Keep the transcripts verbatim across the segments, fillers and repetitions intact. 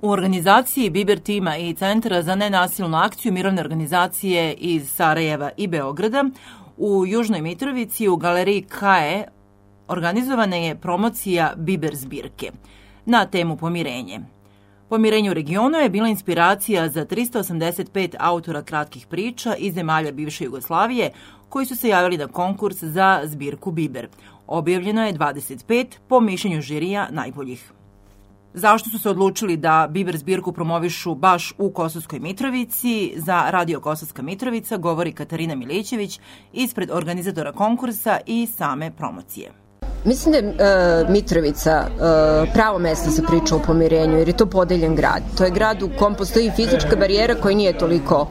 U organizaciji Biber tima i Centra za nenasilnu akciju mirovne organizacije iz Sarajeva i Beograda u Južnoj Mitrovici u galeriji K E organizovana je promocija Biber zbirke na temu pomirenje. Pomirenje u regionu je bila inspiracija za tristo osamdeset pet autora kratkih priča iz zemalja bivše Jugoslavije koji su se javili na konkurs za zbirku Biber. Objavljeno je dvadeset pet po mišljenju žirija najboljih. Zašto su se odlučili da Biber zbirku promovišu baš u Kosovskoj Mitrovici? Za Radio Kosovska Mitrovica govori Katarina Milićević ispred organizatora konkursa i same promocije. Mislim da je uh, Mitrovica uh, pravo mesto za priču o pomirenju, jer je to podeljen grad. To je grad u kom postoji fizička barijera koja nije toliko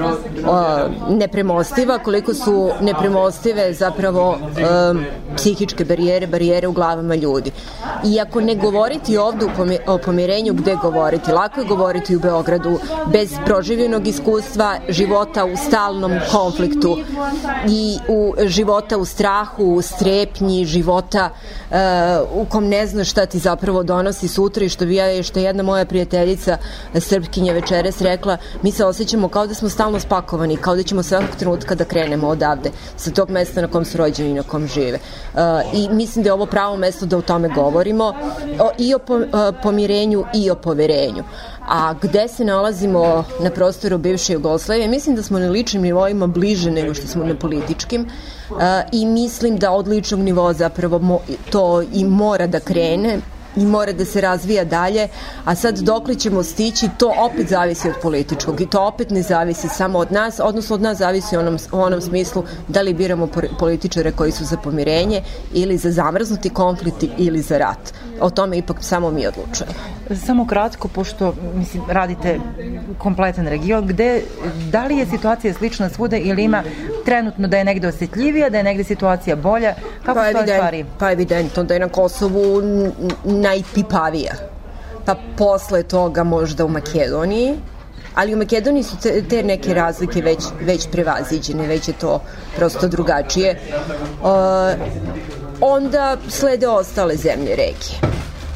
uh, nepremostiva, koliko su nepremostive zapravo um, psihičke barijere, barijere u glavama ljudi. I ako ne govoriti ovde o pomirenju, gde govoriti? Lako je govoriti u Beogradu bez proživljenog iskustva, života u stalnom konfliktu i u života u strahu, u strepnji, života Uh, u kom ne znaš šta ti zapravo donosi sutra i što bi ja, što je jedna moja prijateljica Srpkinja večeras rekla, mi se osjećamo kao da smo stalno spakovani, kao da ćemo svakog trenutka da krenemo odavde, sa tog mesta na kom su rođeni i na kom žive. Uh, I mislim da je ovo pravo mesto da o tome govorimo, o, i o po, uh, pomirenju i o poverenju. A gde se nalazimo na prostoru bivše Jugoslavije, mislim da smo na ličnim nivoima bliže nego što smo na političkim uh, i mislim da od ličnog nivoa zapravo mo, to i mora da krene i mora da se razvija dalje, a sad dokle ćemo stići, to opet zavisi od političkog i to opet ne zavisi samo od nas, odnosno od nas zavisi u onom, u onom smislu da li biramo političare koji su za pomirenje ili za zamrznuti konflikt ili za rat. O tome ipak samo mi odlučujemo. Samo kratko, pošto mislim, radite kompletan region, gde, da li je situacija slična svuda ili ima trenutno da je negde osjetljivija, da je negde situacija bolja? Kako pa su to stvari? Pa evidentno da je na Kosovu najpipavija. Pa posle toga možda u Makedoniji, ali u Makedoniji su te, te neke razlike već, već prevaziđene, već je to prosto drugačije. Uh, onda slede ostale zemlje regije.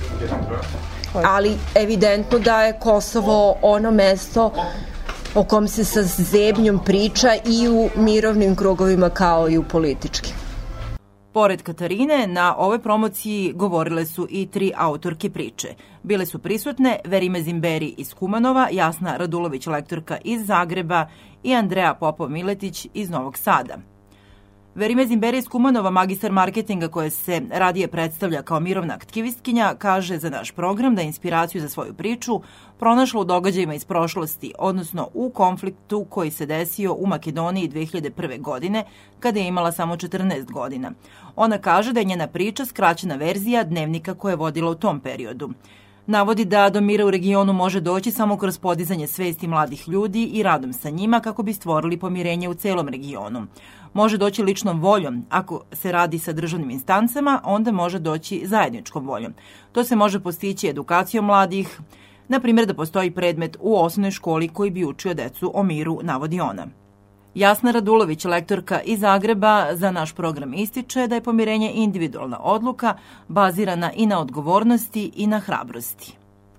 Ali evidentno da je Kosovo ono mesto o kom se sa zebnjom priča i u mirovnim krugovima kao i u političkim. Pored Katarine, na ovoj promociji govorile su i tri autorke priče. Bile su prisutne Verime Zimberi iz Kumanova, Jasna Radulović, lektorka iz Zagreba i Andreja Popov-Miletić iz Novog Sada. Verime Zimberi iz Kumanova, magistar marketinga koja se radije predstavlja kao mirovna aktivistkinja, kaže za naš program da je inspiraciju za svoju priču pronašla u događajima iz prošlosti, odnosno u konfliktu koji se desio u Makedoniji dve hiljade prve. godine, kada je imala samo četrnaest godina. Ona kaže da je njena priča skraćena verzija dnevnika koje je vodila u tom periodu. Navodi da do mira u regionu može doći samo kroz podizanje svesti mladih ljudi i radom sa njima kako bi stvorili pomirenje u celom regionu. Može doći ličnom voljom, ako se radi sa državnim instancama, onda može doći zajedničkom voljom. To se može postići edukacijom mladih, na primjer da postoji predmet u osnovnoj školi koji bi učio decu o miru, navodi ona. Jasna Radulović, lektorka iz Zagreba, za naš program ističe da je pomirenje individualna odluka bazirana i na odgovornosti i na hrabrosti.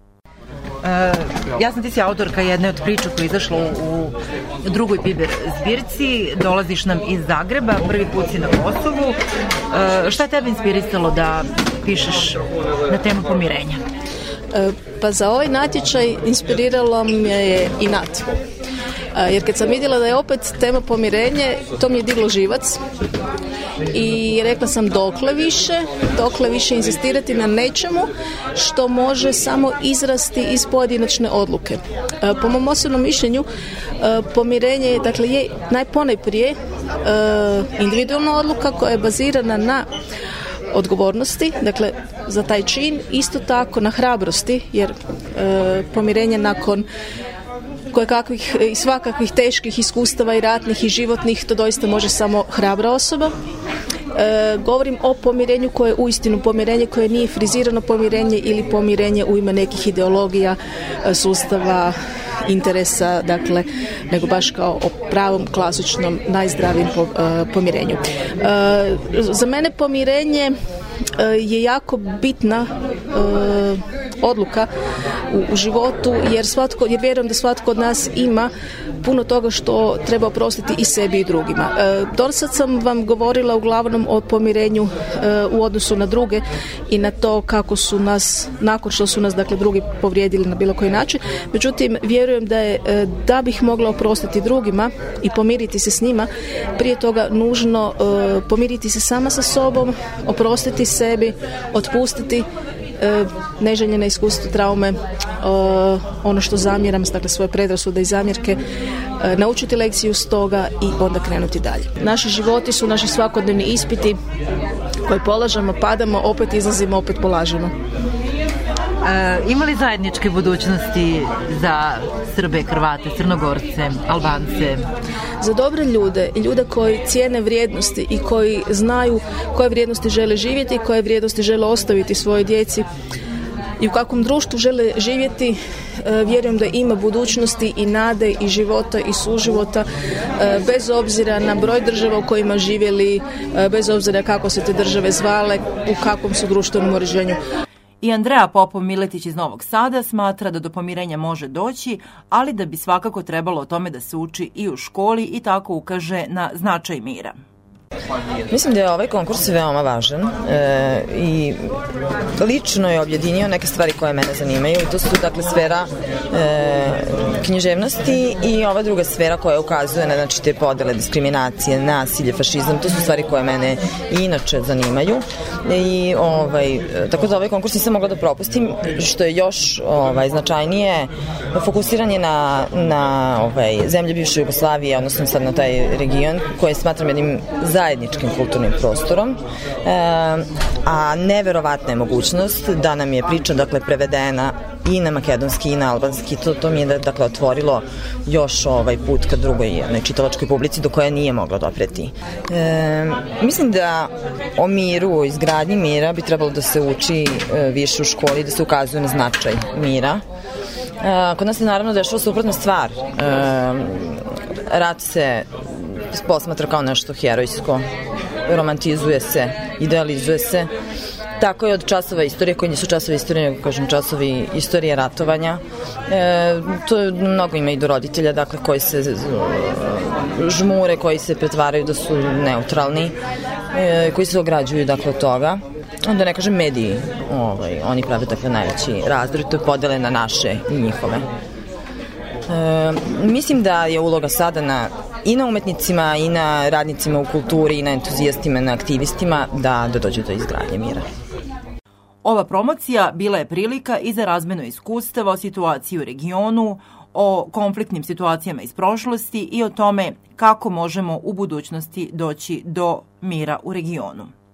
E, Jasna, ti si autorka jedne od priča koja je izašla u drugoj Biber zbirci, dolaziš nam iz Zagreba, prvi put si na Kosovu. E, šta je tebe inspirisalo da pišeš na temu pomirenja? E, pa za ovaj natječaj inspiriralo me je inat. Jer kad sam vidjela da je opet tema pomirenje, to mi je diglo živac i rekla sam dokle više, dokle više inzistirati na nečemu što može samo izrasti iz pojedinačne odluke. Po mom osobnom mišljenju, pomirenje dakle, je najponajprije individualna odluka koja je bazirana na odgovornosti, dakle za taj čin, isto tako na hrabrosti, jer e, pomirenje nakon kojekakvih i svakakvih teških iskustava i ratnih i životnih, to doista može samo hrabra osoba. E, govorim o pomirenju koje je uistinu pomirenje, koje nije frizirano pomirenje ili pomirenje u ime nekih ideologija, sustava, interesa, dakle, nego baš kao o pravom, klasičnom, najzdravijem po, e, pomirenju. E, za mene pomirenje je jako bitna e, odluka u, u životu, jer, svatko, jer vjerujem da svatko od nas ima puno toga što treba oprostiti i sebi i drugima. E, do sad sam vam govorila uglavnom o pomirenju e, u odnosu na druge i na to kako su nas, nakon što su nas dakle drugi povrijedili na bilo koji način. Međutim, vjerujem da je e, da bih mogla oprostiti drugima i pomiriti se s njima, prije toga nužno e, pomiriti se sama sa sobom, oprostiti sebi, otpustiti e, neželjene iskustva, traume, e, ono što zamjeram, dakle svoje predrasude i zamjerke, e, naučiti lekciju s toga i onda krenuti dalje. Naši životi su naši svakodnevni ispiti koje polažemo, padamo, opet izlazimo, opet polažemo. E, ima li zajedničke budućnosti za Srbe, Hrvate, Crnogorce, Albance? Za dobre ljude i ljude koji cijene vrijednosti i koji znaju koje vrijednosti žele živjeti i koje vrijednosti žele ostaviti svojoj djeci i u kakvom društvu žele živjeti, vjerujem da ima budućnosti i nade i života i suživota, bez obzira na broj država u kojima živjeli, bez obzira kako se te države zvale, u kakvom su društvenom uređenju. I Andreja Popov-Miletić iz Novog Sada smatra da do pomirenja može doći, ali da bi svakako trebalo o tome da se uči i u školi i tako ukaže na značaj mira. Mislim da je ovaj konkurs veoma važan e, i lično je objedinio neke stvari koje mene zanimaju i to su dakle sfera e, književnosti i ova druga sfera koja ukazuje na znači, te podele, diskriminacije, nasilje, fašizam, to su stvari koje mene inače zanimaju i ovaj, tako da ovaj konkurs nisam mogla da propustim, što je još ovaj, značajnije fokusiranje na, na ovaj, zemlje bivše Jugoslavije, odnosno sad na taj region koji smatram jednim zajedničkim kulturnim prostorom, e, a neverovatna je mogućnost da nam je priča dakle prevedena i na makedonski i na albanski. To, to mi je dakle otvorilo još ovaj put ka drugoj jednoj čitalačkoj publici do koje nije moglo dopreti. E, mislim da o miru, izgradnji mira bi trebalo da se uči e, više u školi, da se ukazuje na značaj mira. E, kod nas je naravno dešava suprotna stvar. E, rat se posmatra kao nešto herojsko, romantizuje se, idealizuje se. Tako je od časova istorije, koji nisu časovi istorije, nego kažem časovi istorije ratovanja. E, to je, mnogo ima i do roditelja, dakle, koji se žmure, koji se pretvaraju da su neutralni, e, koji se ograđuju, dakle, od toga. Onda ne kažem mediji, ovaj, oni prave, dakle, najveći razdor, to je podele na naše i njihove. E, mislim da je uloga sada na i na umetnicima, i na radnicima u kulturi, i na entuzijastima, na aktivistima da, da dođe do izgradnje mira. Ova promocija bila je prilika i za razmenu iskustava o situaciji u regionu, o konfliktnim situacijama iz prošlosti i o tome kako možemo u budućnosti doći do mira u regionu.